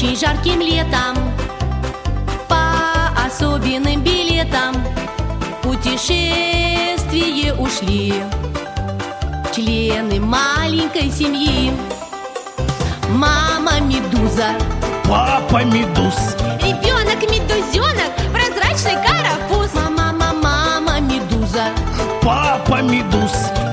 очень жарким летом по особенным билетам в путешествие ушли члены маленькой семьи. Мама медуза, папа медуз, ребенок-медузенок, прозрачный карапуз. Мама медуза, папа медуз,